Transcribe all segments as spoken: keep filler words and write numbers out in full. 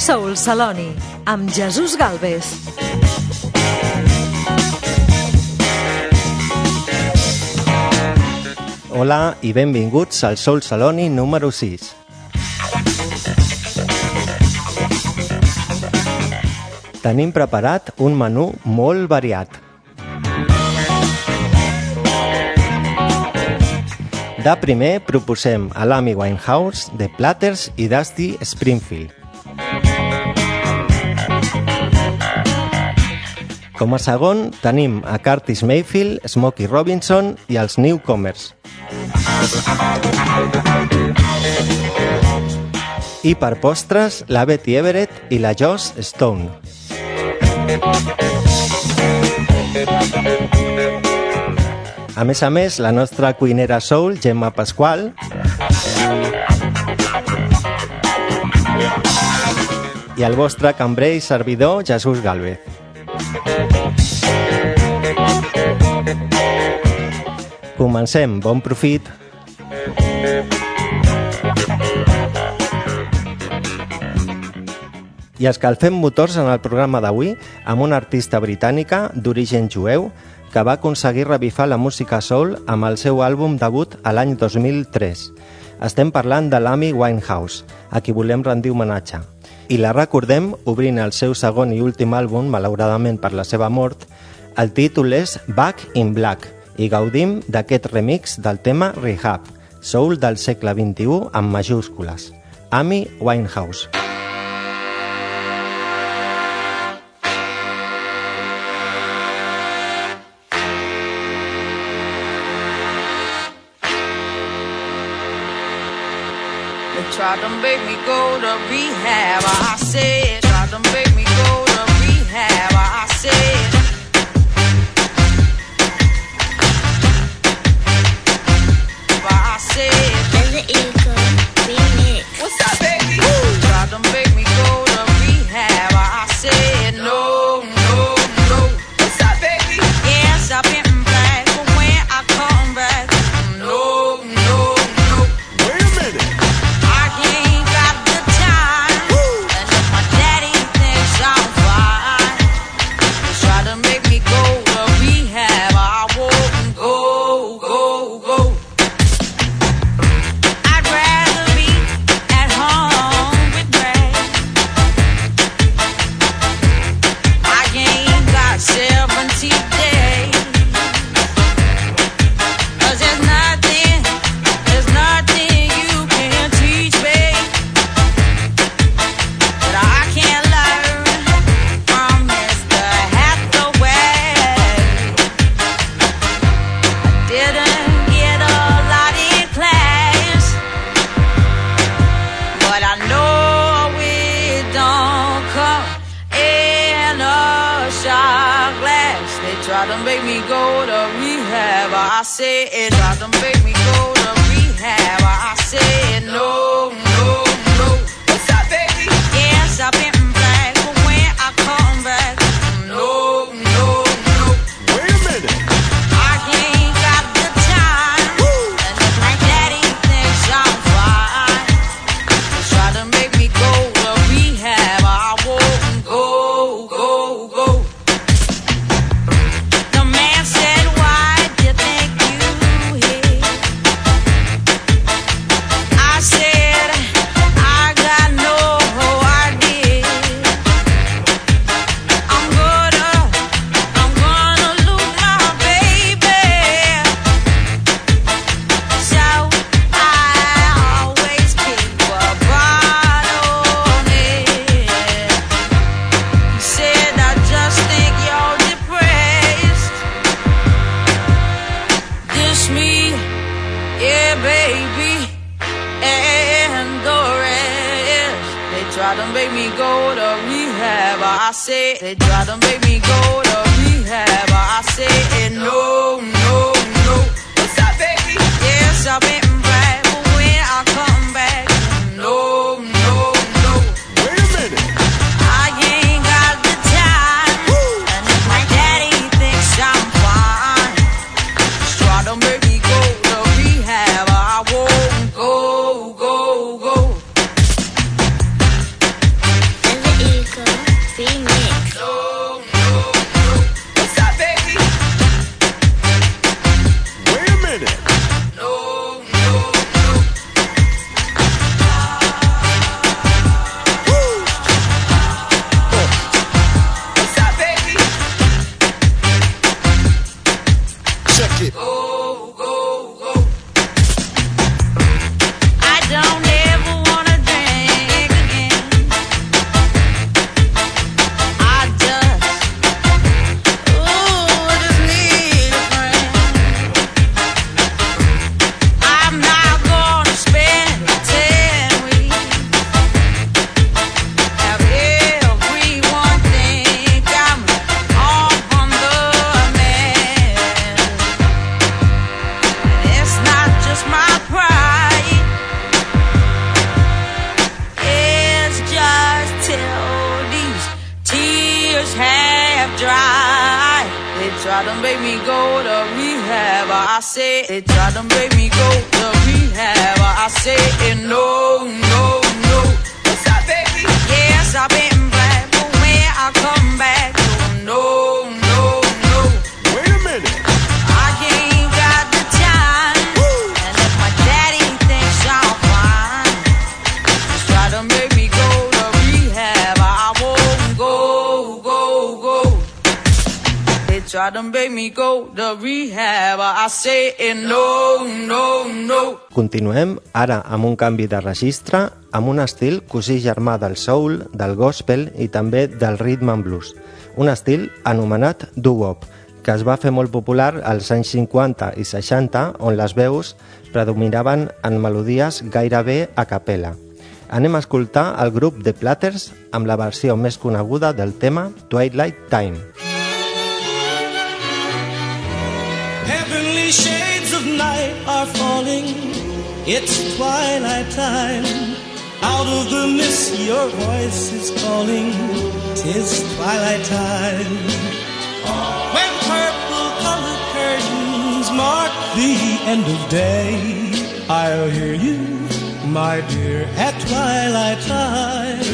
Soul Saloni, amb Jesús Galvez. Hola i benvinguts al Soul Saloni número sis. Tenim preparat un menú molt variat. De primer proposem a l'Amy Winehouse, The Platters i Dusty Springfield. Com a segon tenim a Curtis Mayfield, Smokey Robinson i els Newcomers. I per postres, la Betty Everett i la Joss Stone. A més a més, la nostra cuinera soul, Gemma Pasqual, i el vostre cambrer i servidor, Jesús Galvez. Comencem, bon profit! I escalfem motors en el programa d'avui amb una artista britànica d'origen jueu que va aconseguir revifar la música soul amb el seu àlbum debut a l'any dos mil tres. Estem parlant de l'Amy Winehouse, a qui volem rendir homenatge. I la recordem obrint el seu segon i últim àlbum, malauradament per la seva mort. El títol és Back in Black i gaudim d'aquest remix del tema Rehab, soul del segle vint-i-u amb majúscules. Amy Winehouse. Tried to make me go to rehab, I said. Tried to make me go to rehab, I said. I said. Desert Eagle remix. What's up, baby? Woo! Tried to make me go to rehab, I said. No, no, no. What's up, baby? Yes, I've been black, but when I come back, no, no, no. Wait a minute. Try to make me go to rehab, I said. Try to make me go to rehab, I said. No, no, no. What's up, baby? Yes, I've been black, but when I come back, no, no, no. Wait a minute. I ain't got the time, woo. And if my daddy thinks I'm fine, try to make me go to rehab, I won't go, go, go. I said, they try to make me go to rehab, I said, no, no, no. What's up, baby? Yes, I've been black, but when I come back, no, no, no. Wait a minute. I ain't got the time, woo. And if my daddy thinks I'm fine, just try to make me go to rehab, I won't go, go, go. Check it. Go, go, go. I don't ever wanna drink again. I just, ooh, just need a friend. I'm not gonna spend ten weeks. Have everyone think I'm off on the man. It's not just my pride. It's just till these tears have dried. They try to make me go to rehab. I say they try to make me go to rehab. I say no, no, no. What's up, baby? Yes, I've been black, but when I come back, no, no, no. Wait a minute. I ain't got the time. And if my daddy thinks I'm fine, just try to make me go to rehab. I won't go, go, go. They try to make me go to rehab. I say no, no, no. Continuem ara amb un canvi de registre, amb un estil cosí germà del soul, del gospel i també del rhythm and blues. Un estil anomenat doo-wop, que es va fer molt popular als anys cinquanta i seixanta, on les veus predominaven en melodies gairebé a capella. Anem a escoltar el grup The Platters amb la versió més coneguda del tema Twilight Time. Heavenly shades of night are falling. It's twilight time. Out of the mist your voice is calling. 'Tis twilight time. When purple colored curtains mark the end of day, I'll hear you, my dear, at twilight time.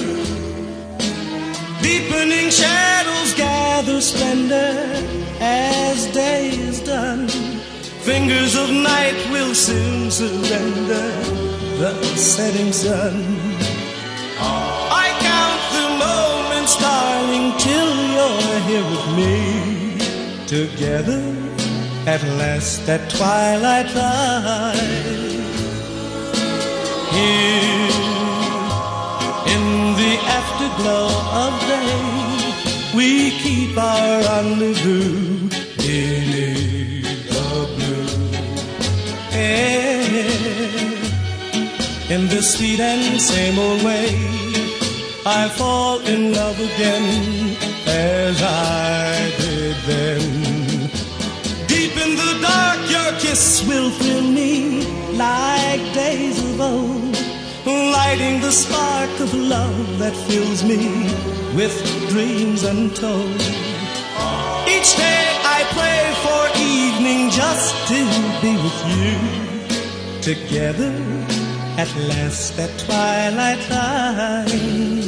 Deepening shadows gather splendor as day is done. Fingers of night will soon surrender the setting sun. I count the moments, darling, till you're here with me. Together at last at twilight time. Here in the afterglow of day, we keep our rendezvous beneath the blue air. In this sweet and same old way, I fall in love again as I did then. Deep in the dark, your kiss will thrill me like days of old, lighting the spark of love that fills me with dreams untold. Each day I pray for evening just to be with you. Together at last at twilight time.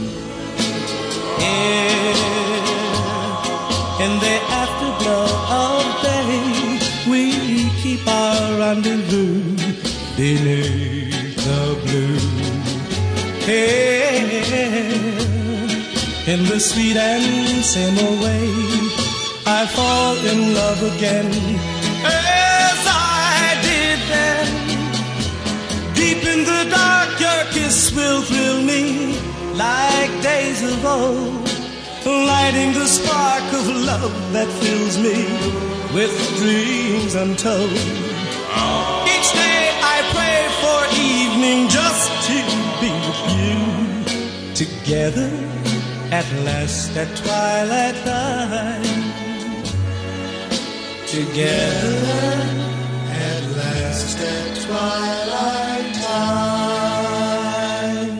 Here in the afterglow of day, we keep our rendezvous beneath the blue. Here in the sweet and same old way, I fall in love again as I did then. Deep in the dark, your kiss will thrill me like days of old, lighting the spark of love that fills me with dreams untold. Each day I pray for evening just to be with you. Together at last at twilight time. Together at last at twilight time.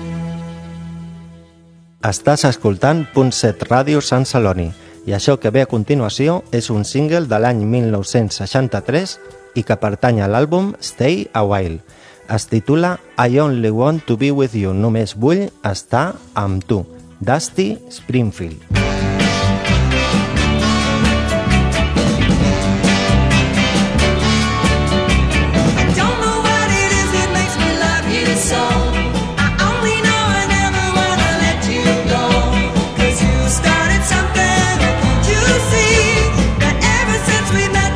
Estàs escoltant Punt set Ràdio Sant Celoni i això que ve a continuació és un single de l'any mil nou-cents seixanta-tres i que pertany a l'àlbum Stay a While. Es titula I Only Want to Be With You, només vull estar amb tu, Dusty Springfield. We met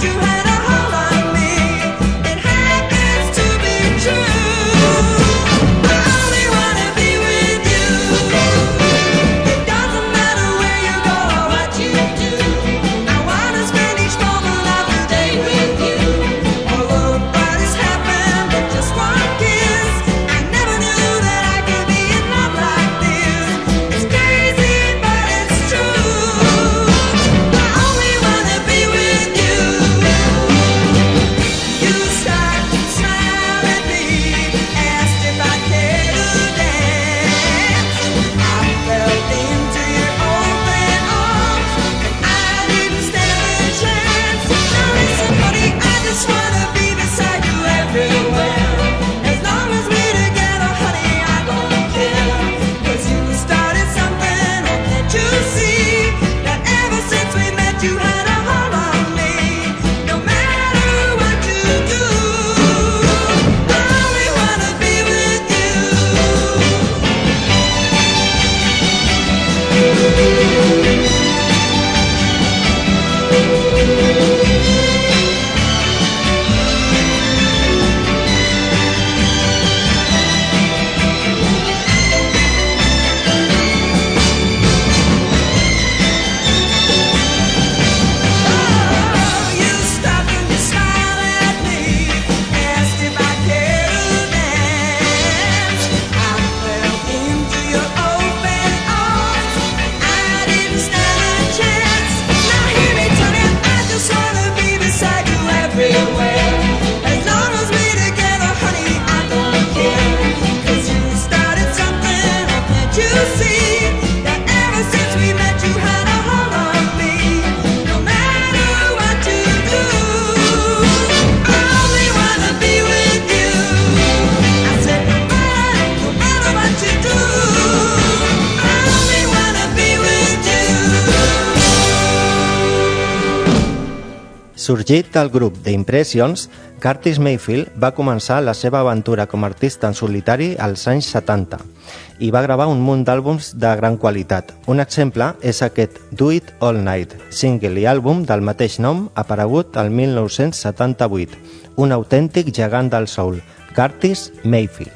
Sorgit del grup The Impressions, Curtis Mayfield va començar la seva aventura com a artista en solitari als anys setanta i va gravar un munt d'àlbums de gran qualitat. Un exemple és aquest Do It All Night, single i àlbum del mateix nom aparegut al mil nou-cents setanta-vuit, un autèntic gegant del soul, Curtis Mayfield.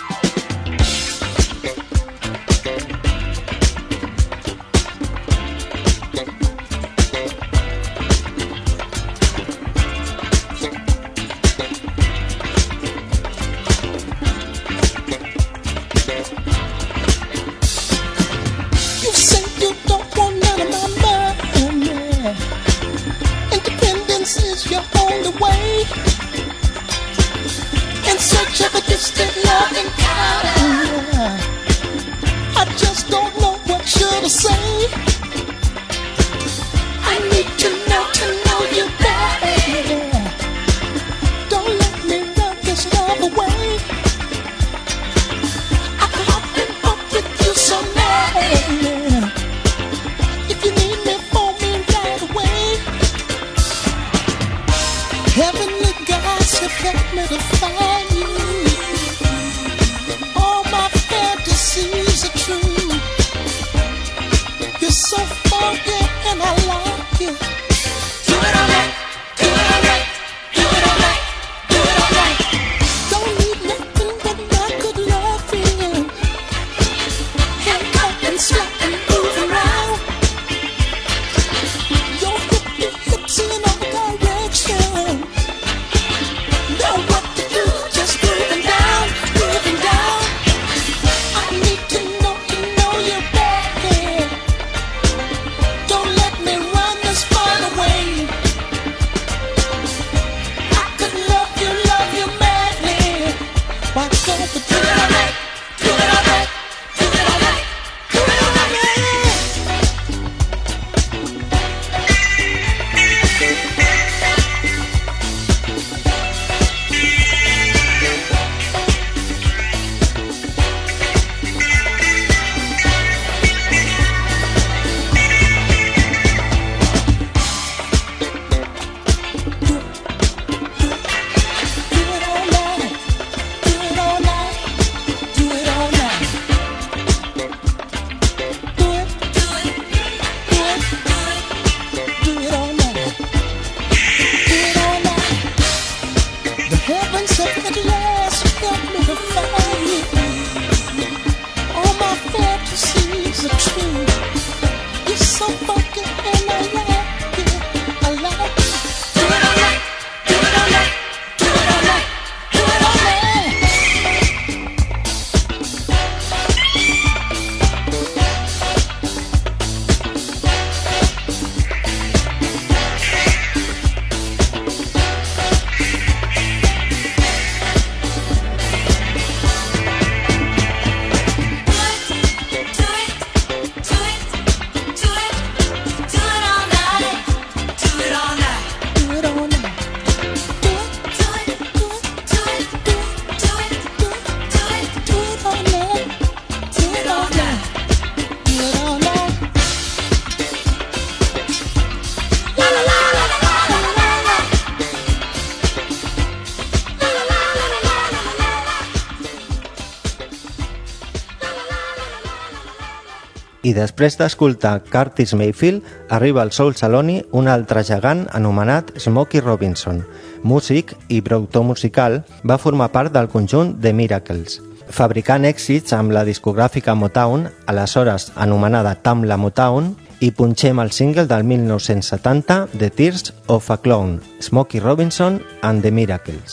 I després d'escoltar Curtis Mayfield, arriba al Soul Saloni un altre gegant anomenat Smokey Robinson. Músic i productor musical, va formar part del conjunt The Miracles, fabricant èxits amb la discogràfica Motown, aleshores anomenada Tamla Motown, i punxem el single del mil nou-cents setanta, The Tears of a Clown, Smokey Robinson and The Miracles.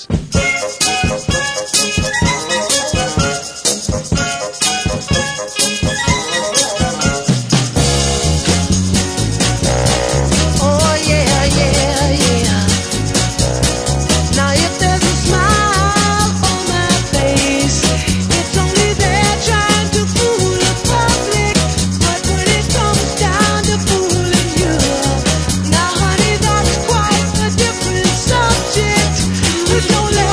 Don't let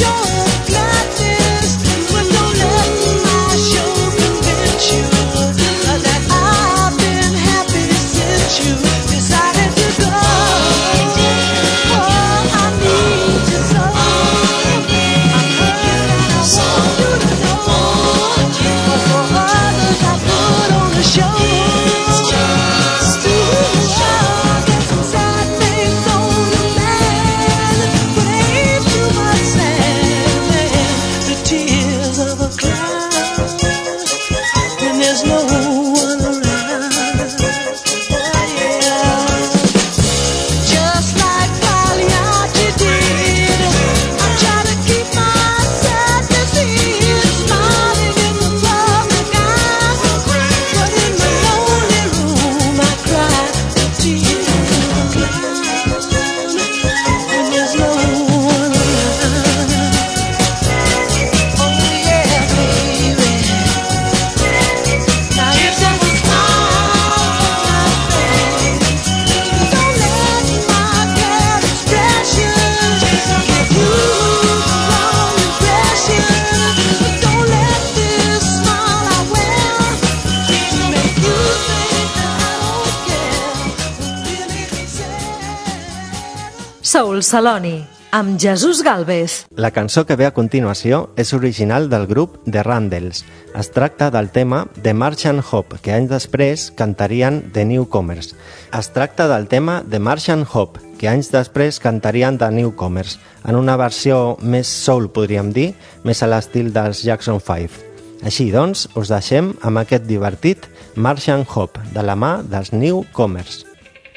Soul Saloni, amb Jesús Galvez. La cançó que ve a continuació és original del grup The Randalls. Es tracta del tema The Marchant Hope, que anys després cantarien The Newcomers. Es tracta del tema The Marchant Hope, que anys després cantarien The Newcomers, en una versió més soul, podríem dir, més a l'estil dels Jackson five. Així doncs, us deixem amb aquest divertit Marchant Hope, de la mà dels Newcomers.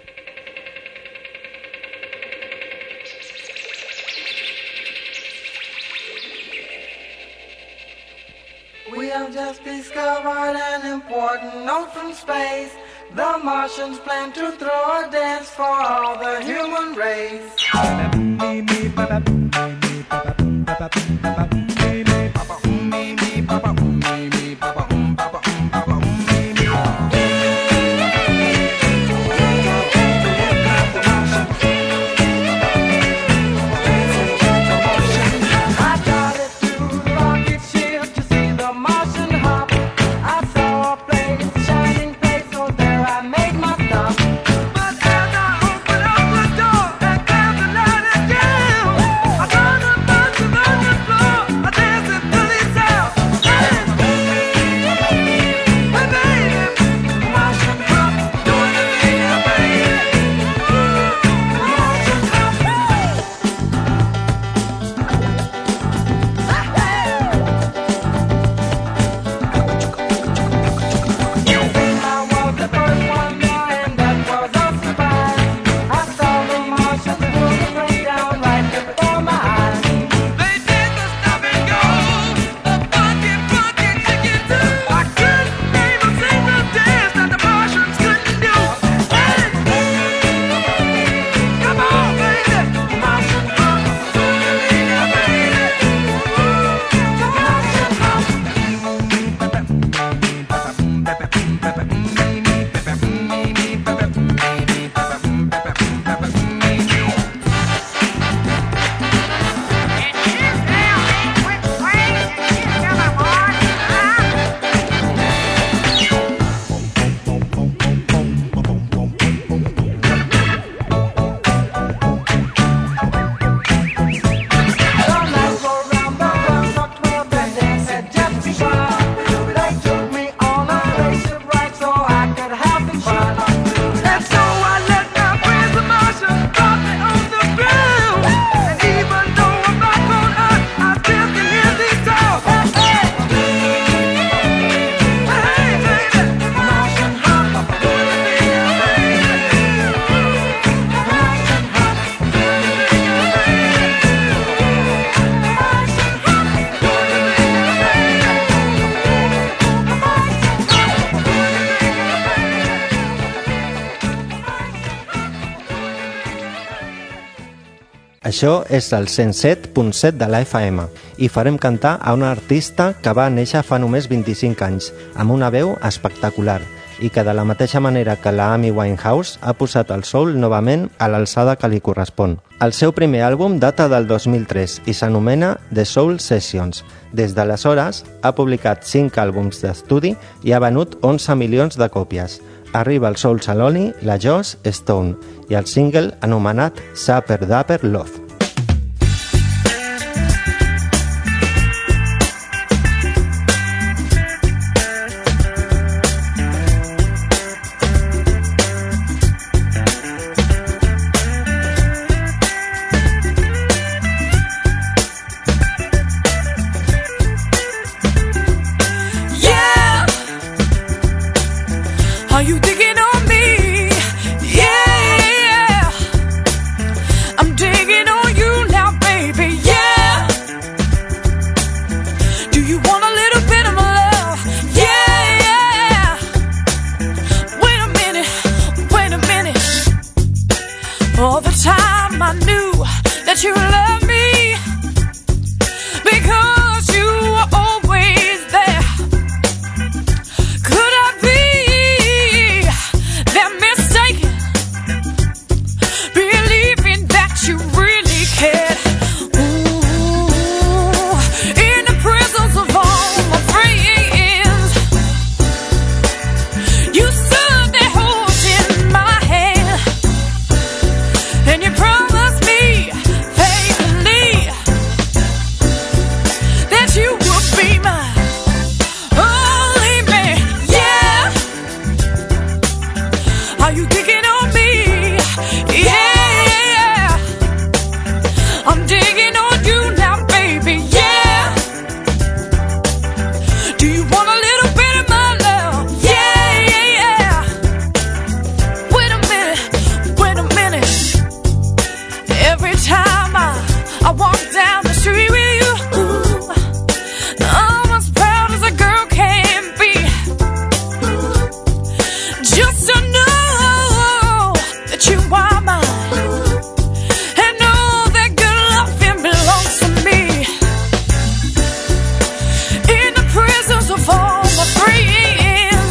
We have just discovered an important note from space. The Martians plan to throw a dance for all the human race. Això és el cent set punt set de la F M i farem cantar a una artista que va néixer fa només vint-i-cinc anys, amb una veu espectacular. i que de la mateixa manera que la Amy Winehouse ha posat el soul novament a l'alçada que li correspon. El seu primer àlbum data del dos mil tres i s'anomena The Soul Sessions. Des d'aleshores ha publicat cinc àlbums d'estudi i ha venut onze milions de còpies. Arriba el Soul Saloni, la Joss Stone i el single anomenat Super Duper Love. Are you digging on me? Yeah, I'm digging on you now, baby. Yeah. Do you want a little bit of my love? Yeah, yeah. Wait a minute, wait a minute. All the time I knew that you loved me because you were always there. Could I be that mistaken, believing that you really cared? Ooh, in the presence of all my friends, you stood there holding my hand, and you promised me faithfully that you would be mine. Only man, yeah. Are you digging on me? Yeah, I'm digging on you now, baby. Yeah. Do you want a little bit of my love? Yeah, yeah, yeah. Wait a minute, wait a minute. Every time I, I walk down the street with you, ooh, I'm as proud as a girl can be. Just to know that you are mine, and know that good loving belongs to me. In the presence of all my friends,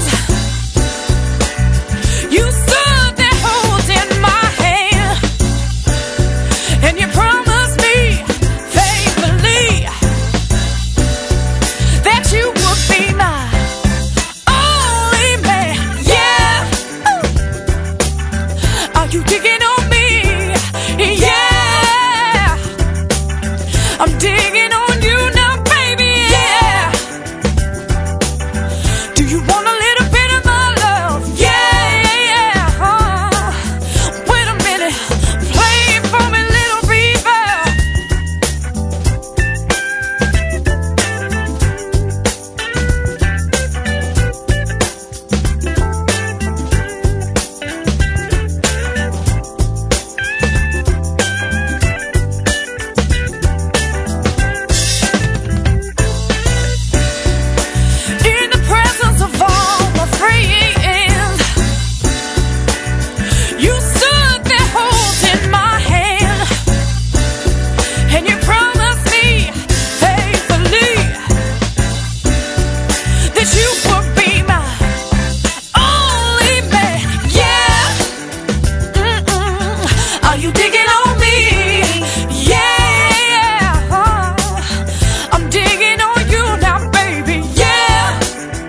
you stood there holding my hand, and you promised me faithfully that you would be mine. Only man, yeah. Are you digging on me? Yeah, I'm digging on you now, baby. Yeah. Do you want a little bit of my love? Yeah, yeah, uh, wait a minute, play it for me, little reverb. In the presence of all my friends, you stood there holding my hand, and you promised me faithfully that you would be mine. Only man, yeah. Mm-mm. Are you digging on me? Yeah, I'm digging on you now, baby. Yeah.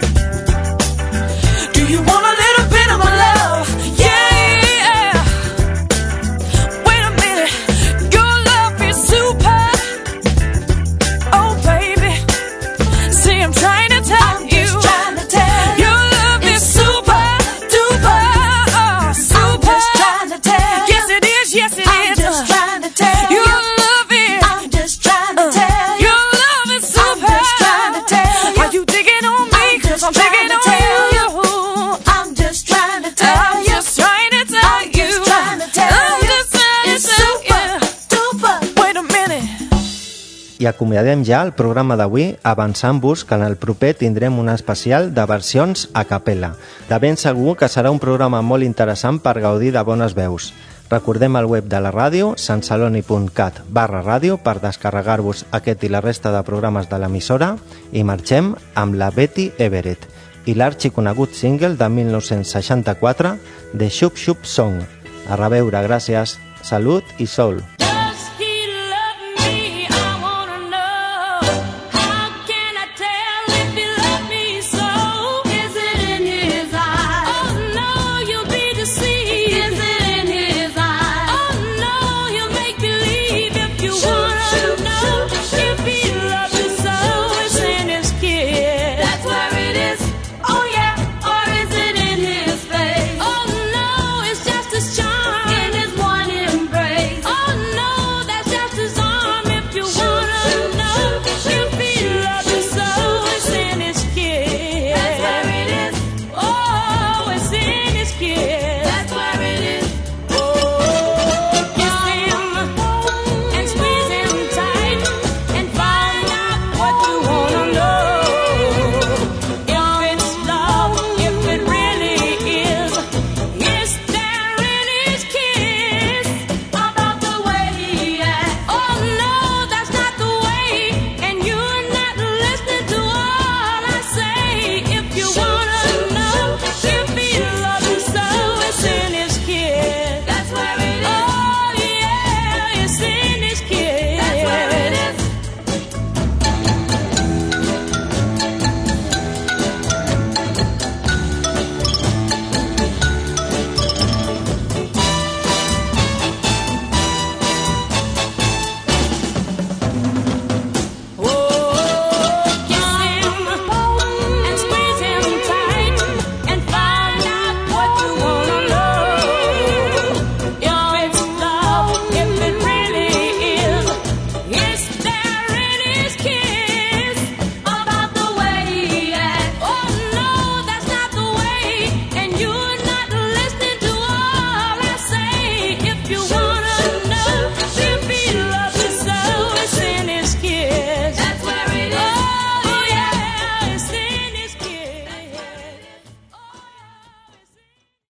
Do you want a little bit of my love? Yeah. Wait a minute, your love is super. Oh, baby. See, I'm trying to tell you. Your love is super duper. Oh, super. Yes, it is. Yes, it is. Your love is. uh, Your love is super. Are you digging on me? 'Cause I'm digging on you. I'm just trying to tell you. I'm just trying to tell you. I'm just trying to tell you. Wait a minute. I acomiadem ja el programa d'avui avançant-vos que en el proper tindrem un especial de versions a capella. De ben segur que serà un programa molt interessant per gaudir de bones veus. Recordem el web de la ràdio, sansaloni punt cat barra ràdio, per descarregar-vos aquest i la resta de programes de l'emissora, i marxem amb la Betty Everett. i l'arxiconegut single de mil nou-cents seixanta-quatre, The Shoop Shoop Song. A reveure, gràcies, salut i sol.